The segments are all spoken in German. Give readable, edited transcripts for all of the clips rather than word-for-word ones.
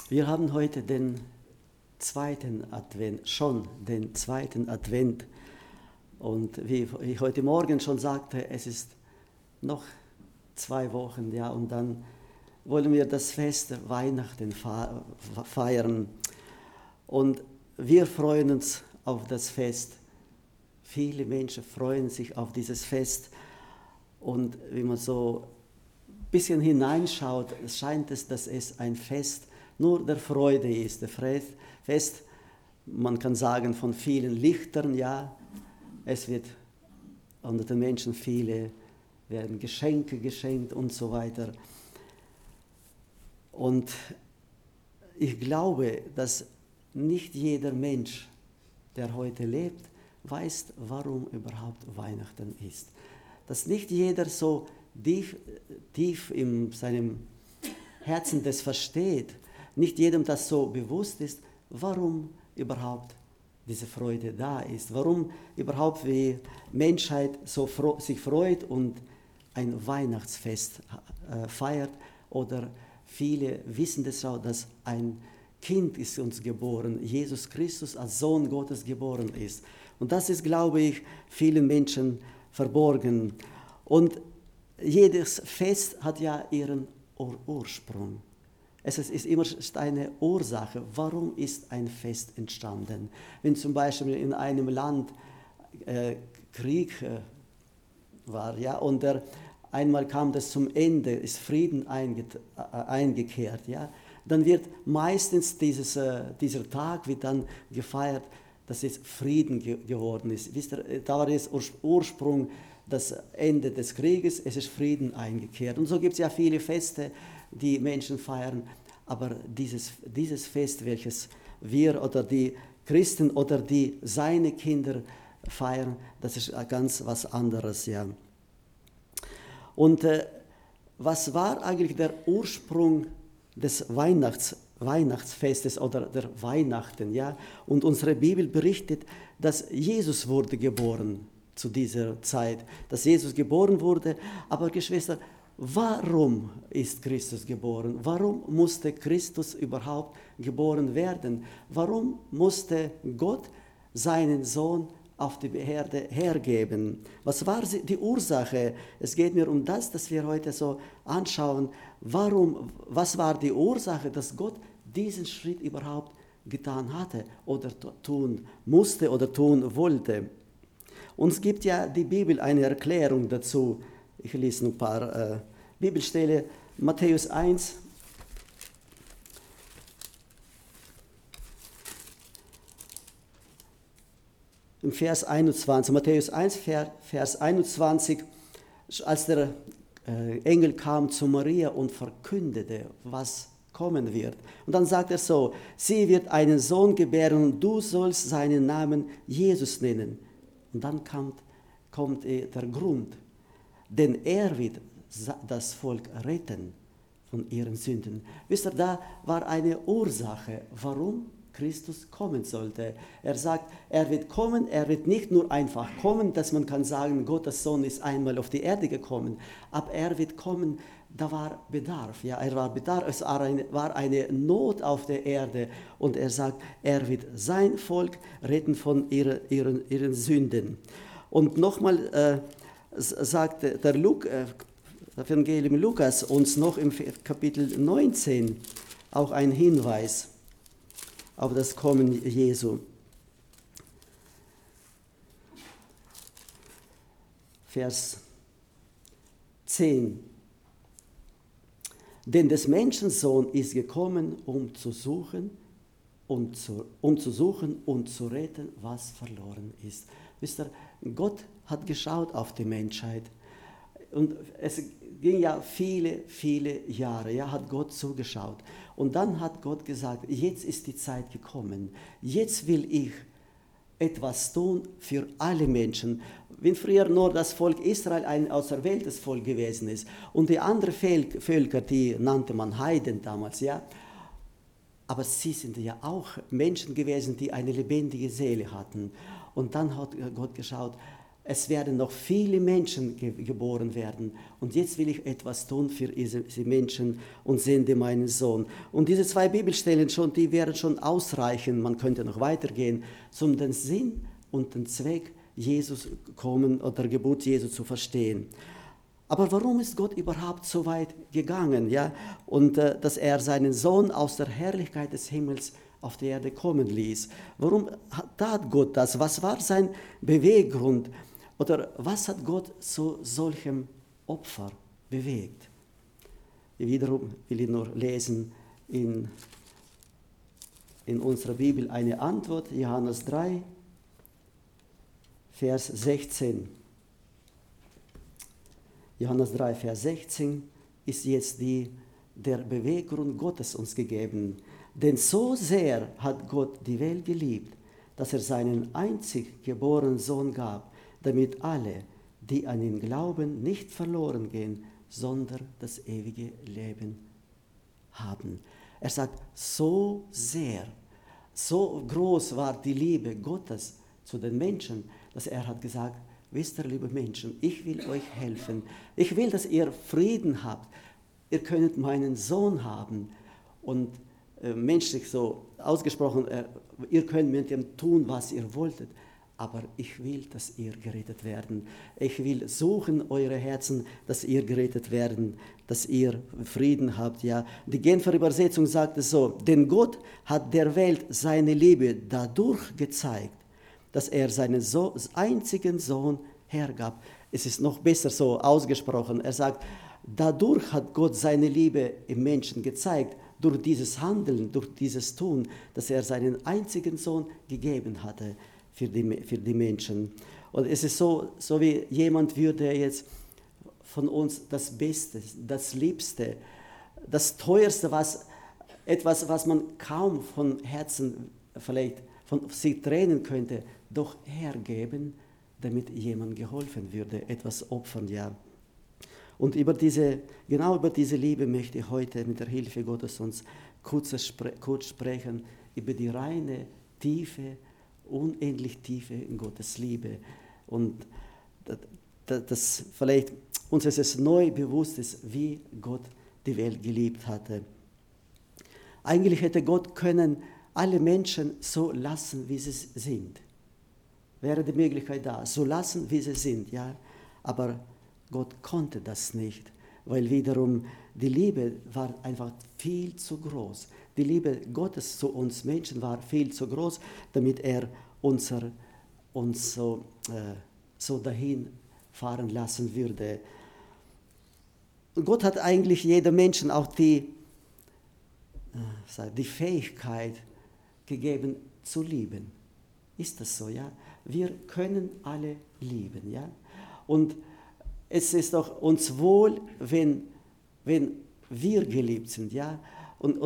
Wir haben heute den zweiten Advent, schon den zweiten Advent. Und wie ich heute Morgen schon sagte, es ist noch 2 Wochen, ja, und dann wollen wir das Fest Weihnachten feiern. Und wir freuen uns auf das Fest. Viele Menschen freuen sich auf dieses Fest. Und wie man so ein bisschen hineinschaut, scheint es, dass es ein Fest nur der Freude ist. Der Fest, man kann sagen, von vielen Lichtern, ja. Es wird unter den Menschen werden Geschenke geschenkt und so weiter. Und ich glaube, dass nicht jeder Mensch, der heute lebt, weiß, warum überhaupt Weihnachten ist. Dass nicht jeder so tief in seinem Herzen das versteht, nicht jedem das so bewusst ist, warum überhaupt diese Freude da ist, warum überhaupt die Menschheit so sich freut und ein Weihnachtsfest feiert, oder viele wissen das auch, dass ein Kind ist uns geboren, Jesus Christus als Sohn Gottes geboren ist. Und das ist, glaube ich, vielen Menschen verborgen. Und jedes Fest hat ja ihren Ursprung. Es ist immer eine Ursache, warum ist ein Fest entstanden. Wenn zum Beispiel in einem Land Krieg war, ja, und einmal kam das zum Ende, ist Frieden eingekehrt, ja, dann wird meistens dieser Tag wird dann gefeiert, dass es Frieden geworden ist. Wisst ihr, da war das Ursprung, das Ende des Krieges, es ist Frieden eingekehrt. Und so gibt es ja viele Feste, die Menschen feiern, aber dieses Fest, welches wir oder die Christen oder seine Kinder feiern, das ist ganz was anderes, ja. Und was war eigentlich der Ursprung des Weihnachtsfestes oder der Weihnachten, ja? Und unsere Bibel berichtet, dass Jesus wurde geboren zu dieser Zeit, dass Jesus geboren wurde, aber Geschwister, warum ist Christus geboren? Warum musste Christus überhaupt geboren werden? Warum musste Gott seinen Sohn auf die Erde hergeben? Was war die Ursache? Es geht mir um das, dass wir heute so anschauen, was war die Ursache, dass Gott diesen Schritt überhaupt getan hatte oder tun musste oder tun wollte. Uns gibt ja die Bibel eine Erklärung dazu. Ich lese noch ein paar Bibelstellen. Matthäus 1. Im Vers 21. Matthäus 1, Vers 21. Als der Engel kam zu Maria und verkündete, was kommen wird. Und dann sagt er so: Sie wird einen Sohn gebären und du sollst seinen Namen Jesus nennen. Und dann kommt der Grund, denn er wird das Volk retten von ihren Sünden. Wisst ihr, da war eine Ursache, warum Christus kommen sollte. Er sagt, er wird kommen, er wird nicht nur einfach kommen, dass man kann sagen, Gottes Sohn ist einmal auf die Erde gekommen, aber er wird kommen, da war Bedarf, ja, es war eine Not auf der Erde, und er sagt, er wird sein Volk retten von ihren Sünden. Und nochmal sagt der Evangelium Lukas uns noch im Kapitel 19 auch einen Hinweis auf das Kommen Jesu. Vers 10. Denn des Menschen Sohn ist gekommen, um zu suchen und zu retten, was verloren ist. Wisst ihr, Gott hat geschaut auf die Menschheit. Und es ging ja viele, viele Jahre, ja, hat Gott zugeschaut. Und dann hat Gott gesagt, jetzt ist die Zeit gekommen. Jetzt will ich etwas tun für alle Menschen. Wenn früher nur das Volk Israel ein auserwähltes Volk gewesen ist und die anderen Völker, die nannte man Heiden damals, ja. Aber sie sind ja auch Menschen gewesen, die eine lebendige Seele hatten. Und dann hat Gott geschaut, es werden noch viele Menschen geboren werden. Und jetzt will ich etwas tun für diese Menschen und sende meinen Sohn. Und diese 2 Bibelstellen schon, die werden schon ausreichen, man könnte noch weitergehen, um den Sinn und den Zweck Jesus kommen oder Geburt Jesu zu verstehen. Aber warum ist Gott überhaupt so weit gegangen? Ja? Und dass er seinen Sohn aus der Herrlichkeit des Himmels auf die Erde kommen ließ. Warum tat Gott das? Was war sein Beweggrund? Oder was hat Gott zu solchem Opfer bewegt? Wiederum will ich nur lesen in unserer Bibel eine Antwort, Johannes 3, Vers 16. Johannes 3, Vers 16 ist jetzt der Beweggrund Gottes uns gegeben. Denn so sehr hat Gott die Welt geliebt, dass er seinen einzig geborenen Sohn gab, damit alle, die an ihn glauben, nicht verloren gehen, sondern das ewige Leben haben. Er sagt, so sehr, so groß war die Liebe Gottes zu den Menschen, dass er hat gesagt, wisst ihr, liebe Menschen, ich will euch helfen. Ich will, dass ihr Frieden habt. Ihr könnt meinen Sohn haben. Und menschlich so ausgesprochen, ihr könnt mit ihm tun, was ihr wolltet. Aber ich will, dass ihr gerettet werden. Ich will suchen eure Herzen, dass ihr gerettet werden, dass ihr Frieden habt. Ja. Die Genfer Übersetzung sagt es so, denn Gott hat der Welt seine Liebe dadurch gezeigt, dass er seinen einzigen Sohn hergab. Es ist noch besser so ausgesprochen. Er sagt, dadurch hat Gott seine Liebe im Menschen gezeigt, durch dieses Handeln, durch dieses Tun, dass er seinen einzigen Sohn gegeben hatte für die Menschen. Und es ist so wie jemand würde jetzt von uns das Beste, das Liebste, das Teuerste, etwas, was man kaum von Herzen vielleicht von sich trennen könnte, doch hergeben, damit jemand geholfen würde, etwas opfern, ja. Und genau über diese Liebe möchte ich heute mit der Hilfe Gottes uns kurz sprechen, über die reine, tiefe, unendlich tiefe Gottes Liebe. Und das vielleicht uns ist es neu bewusst ist, wie Gott die Welt geliebt hatte. Eigentlich hätte Gott können alle Menschen so lassen, wie sie sind. Wäre die Möglichkeit da, so lassen, wie sie sind, ja. Aber Gott konnte das nicht, weil wiederum die Liebe war einfach viel zu groß. Die Liebe Gottes zu uns Menschen war viel zu groß, damit er uns so dahin fahren lassen würde. Und Gott hat eigentlich jedem Menschen auch die Fähigkeit gegeben zu lieben. Ist das so, ja? Wir können alle lieben, ja? Und es ist doch uns wohl, wenn wir geliebt sind, ja. Und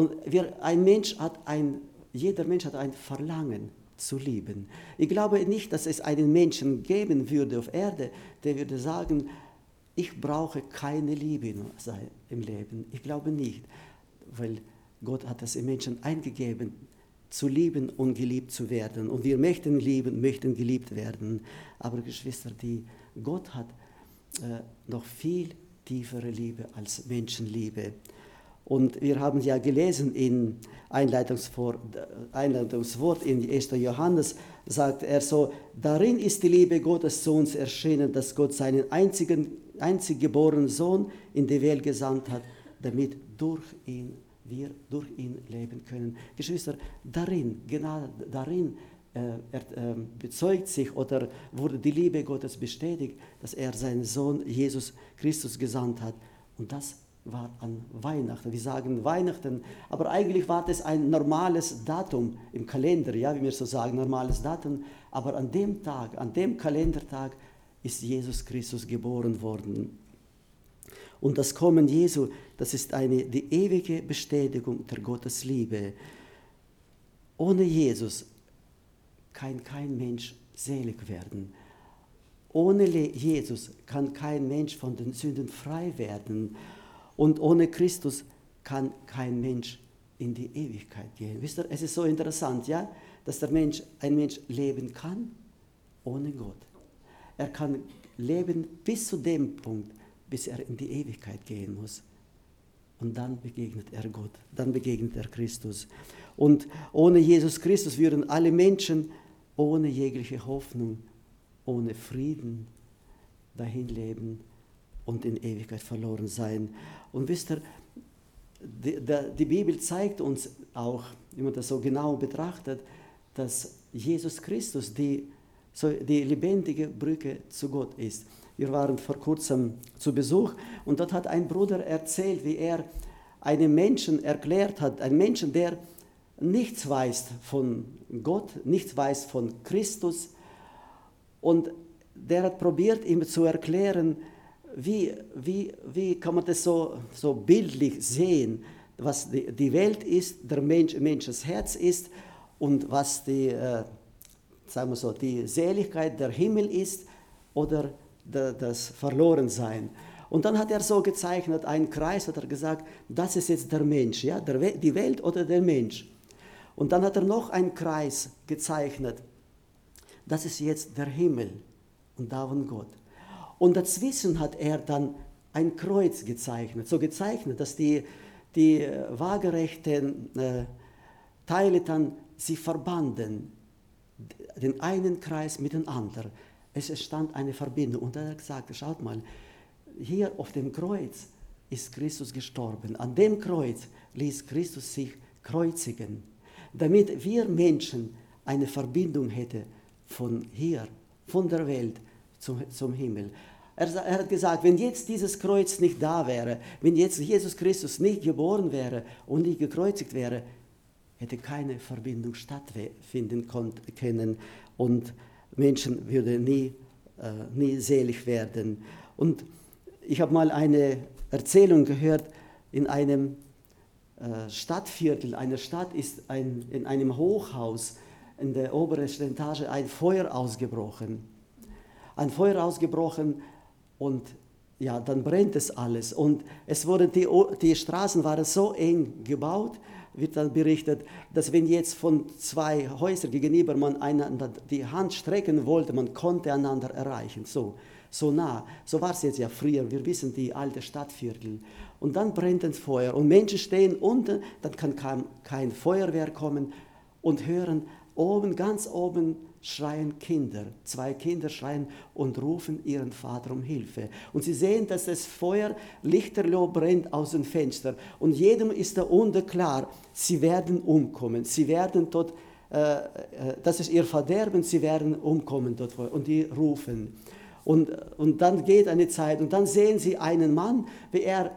jeder Mensch hat ein Verlangen zu lieben. Ich glaube nicht, dass es einen Menschen geben würde auf Erde, der würde sagen, ich brauche keine Liebe im Leben. Ich glaube nicht, weil Gott hat es im Menschen eingegeben, zu lieben und geliebt zu werden. Und wir möchten lieben, möchten geliebt werden. Aber Geschwister, Gott hat noch viel tiefere Liebe als Menschenliebe. Und wir haben ja gelesen in Einleitungswort in 1. Johannes, sagt er so, darin ist die Liebe Gottes zu uns erschienen, dass Gott seinen einzig geborenen Sohn in die Welt gesandt hat, damit wir durch ihn leben können. Geschwister, genau darin bezeugt sich oder wurde die Liebe Gottes bestätigt, dass er seinen Sohn Jesus Christus gesandt hat. Und das war an Weihnachten. Wir sagen Weihnachten, aber eigentlich war das ein normales Datum im Kalender, ja, wie wir so sagen, normales Datum. Aber an dem Tag, an dem Kalendertag ist Jesus Christus geboren worden. Und das Kommen Jesu, das ist die ewige Bestätigung der Gottesliebe. Ohne Jesus kann kein Mensch selig werden. Ohne Jesus kann kein Mensch von den Sünden frei werden. Und ohne Christus kann kein Mensch in die Ewigkeit gehen. Wisst ihr, es ist so interessant, ja, dass ein Mensch leben kann ohne Gott. Er kann leben bis zu dem Punkt, bis er in die Ewigkeit gehen muss. Und dann begegnet er Gott, dann begegnet er Christus. Und ohne Jesus Christus würden alle Menschen ohne jegliche Hoffnung, ohne Frieden dahin leben und in Ewigkeit verloren sein. Und wisst ihr, die Bibel zeigt uns auch, wenn man das so genau betrachtet, dass Jesus Christus die lebendige Brücke zu Gott ist. Wir waren vor kurzem zu Besuch und dort hat ein Bruder erzählt, wie er einem Menschen erklärt hat, ein Menschen, der nichts weiß von Gott, nichts weiß von Christus, und der hat probiert, ihm zu erklären, wie kann man das so bildlich sehen, was die Welt ist, der Menschens Herz ist und was sagen wir so, die Seligkeit, der Himmel ist oder das Verlorensein. Und dann hat er so gezeichnet, einen Kreis, hat er gesagt, das ist jetzt der Mensch, ja, die Welt oder der Mensch. Und dann hat er noch einen Kreis gezeichnet, das ist jetzt der Himmel und da von Gott. Und dazwischen hat er dann ein Kreuz gezeichnet, so gezeichnet, dass die waagerechten Teile dann sie verbanden, den einen Kreis mit dem anderen. Es entstand eine Verbindung. Und er hat gesagt, schaut mal, hier auf dem Kreuz ist Christus gestorben. An dem Kreuz ließ Christus sich kreuzigen, damit wir Menschen eine Verbindung hätten von hier, von der Welt zum Himmel. Er hat gesagt, wenn jetzt dieses Kreuz nicht da wäre, wenn jetzt Jesus Christus nicht geboren wäre und nicht gekreuzigt wäre, hätte keine Verbindung stattfinden können und Menschen würden nie selig werden. Und ich habe mal eine Erzählung gehört, in einem Stadtviertel, einer Stadt ist in einem Hochhaus in der obersten Etage ein Feuer ausgebrochen. Ein Feuer ausgebrochen und ja, dann brennt es alles. Und die Straßen waren so eng gebaut, wird dann berichtet, dass wenn jetzt von zwei Häusern gegenüber man einander die Hand strecken wollte, man konnte einander erreichen, so nah. So war es jetzt ja früher, wir wissen die alte Stadtviertel. Und dann brennt das Feuer und Menschen stehen unten, dann kann kein Feuerwehr kommen und hören oben, ganz oben schreien Kinder. Zwei Kinder schreien und rufen ihren Vater um Hilfe. Und sie sehen, dass das Feuer lichterloh brennt aus dem Fenster. Und jedem ist da unten klar, sie werden umkommen. Sie werden dort, das ist ihr Verderben, sie werden umkommen dort. Und die rufen. Und dann geht eine Zeit und dann sehen sie einen Mann, wie er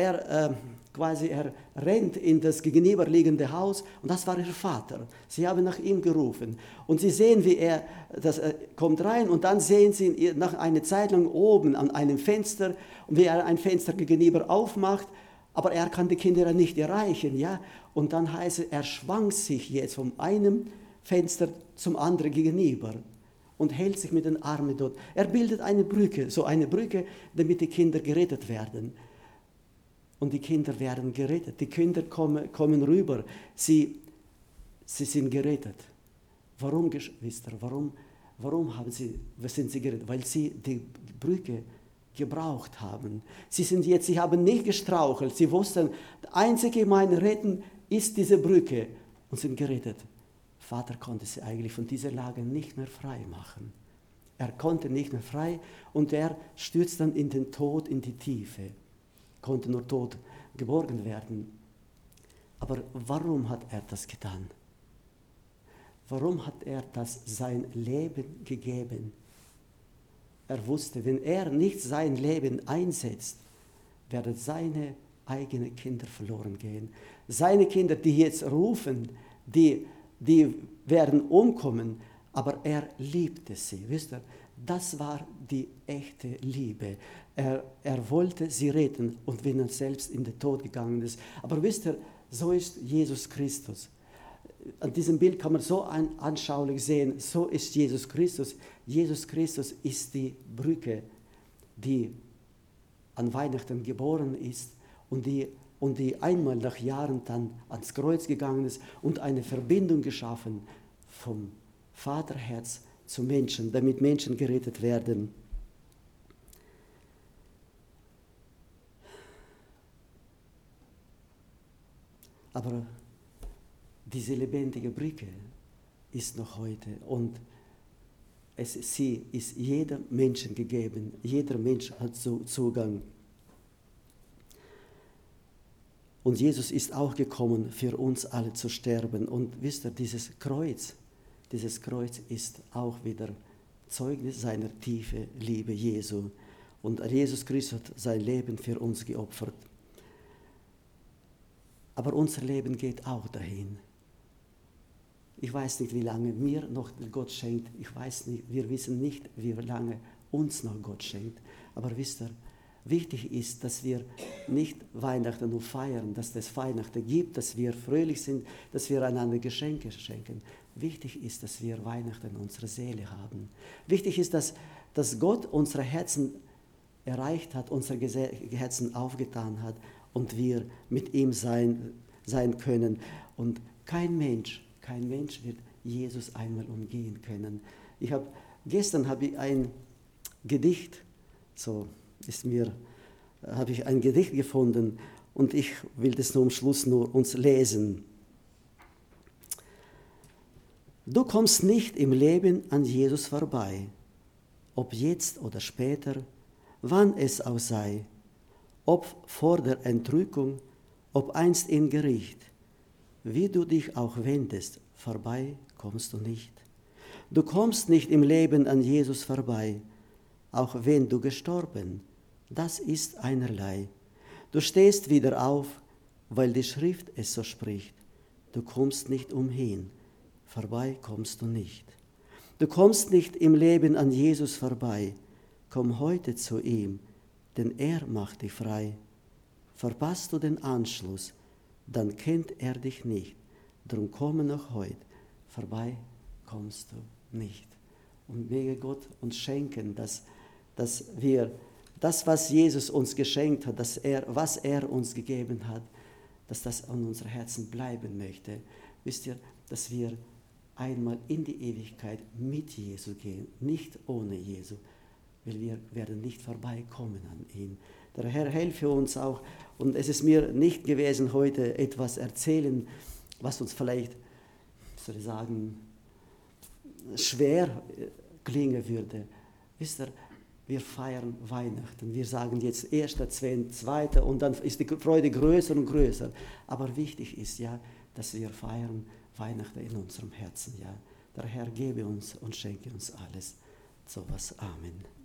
rennt in das gegenüberliegende Haus und das war ihr Vater. Sie haben nach ihm gerufen und sie sehen, wie er kommt rein und dann sehen sie ihn nach einer Zeit lang oben an einem Fenster und wie er ein Fenster gegenüber aufmacht, aber er kann die Kinder nicht erreichen, ja. Und dann heißt es, er schwang sich jetzt von einem Fenster zum anderen gegenüber und hält sich mit den Armen dort. Er bildet eine Brücke, damit die Kinder gerettet werden. Und die Kinder werden gerettet. Die Kinder kommen rüber. Sie sind gerettet. Warum, Geschwister? Warum sind sie gerettet? Weil sie die Brücke gebraucht haben. Sie haben nicht gestrauchelt. Sie wussten, das einzige mein Retten ist diese Brücke und sind gerettet. Vater konnte sie eigentlich von dieser Lage nicht mehr frei machen. Er konnte nicht mehr frei und er stürzt dann in den Tod, in die Tiefe. Konnte nur tot geborgen werden. Aber warum hat er das getan? Warum hat er das sein Leben gegeben? Er wusste, wenn er nicht sein Leben einsetzt, werden seine eigenen Kinder verloren gehen. Seine Kinder, die jetzt rufen, die werden umkommen, aber er liebte sie. Wisst ihr, das war die echte Liebe. Er wollte sie retten und wenn er selbst in den Tod gegangen ist. Aber wisst ihr, so ist Jesus Christus. An diesem Bild kann man so anschaulich sehen, so ist Jesus Christus. Jesus Christus ist die Brücke, die an Weihnachten geboren ist und die einmal nach Jahren dann ans Kreuz gegangen ist und eine Verbindung geschaffen vom Vaterherz zu Menschen, damit Menschen gerettet werden. Aber diese lebendige Brücke ist noch heute und sie ist jedem Menschen gegeben. Jeder Mensch hat Zugang. Und Jesus ist auch gekommen, für uns alle zu sterben. Und wisst ihr, dieses Kreuz ist auch wieder Zeugnis seiner tiefen Liebe Jesu. Und Jesus Christus hat sein Leben für uns geopfert. Aber unser Leben geht auch dahin. Ich weiß nicht, wie lange mir noch Gott schenkt. Ich weiß nicht, wir wissen nicht, wie lange uns noch Gott schenkt. Aber wisst ihr, wichtig ist, dass wir nicht Weihnachten nur feiern, dass es Weihnachten gibt, dass wir fröhlich sind, dass wir einander Geschenke schenken. Wichtig ist, dass wir Weihnachten in unserer Seele haben. Wichtig ist, dass Gott unsere Herzen erreicht hat, unsere Herzen aufgetan hat und wir mit ihm sein können. Und kein Mensch wird Jesus einmal umgehen können. Gestern habe ich ein Gedicht, habe ich ein Gedicht gefunden und ich will das zum Schluss nur uns lesen. Du kommst nicht im Leben an Jesus vorbei, ob jetzt oder später, wann es auch sei, ob vor der Entrückung, ob einst im Gericht. Wie du dich auch wendest, vorbei kommst du nicht. Du kommst nicht im Leben an Jesus vorbei, auch wenn du gestorben, das ist einerlei. Du stehst wieder auf, weil die Schrift es so spricht. Du kommst nicht umhin, vorbei kommst du nicht. Du kommst nicht im Leben an Jesus vorbei, komm heute zu ihm, denn er macht dich frei. Verpasst du den Anschluss, dann kennt er dich nicht. Drum komme noch heute, vorbei kommst du nicht. Und möge Gott uns schenken, dass wir das, was Jesus uns geschenkt hat, was er uns gegeben hat, dass das an unseren Herzen bleiben möchte. Wisst ihr, dass wir einmal in die Ewigkeit mit Jesu gehen, nicht ohne Jesu, weil wir werden nicht vorbeikommen an ihn. Der Herr helfe uns auch. Und es ist mir nicht gewesen, heute etwas erzählen, was uns vielleicht, soll ich sagen, schwer klingen würde. Wisst ihr, wir feiern Weihnachten. Wir sagen jetzt 1., 2. und dann ist die Freude größer und größer. Aber wichtig ist ja, dass wir feiern Weihnachten in unserem Herzen. Ja. Der Herr gebe uns und schenke uns alles. So was. Amen.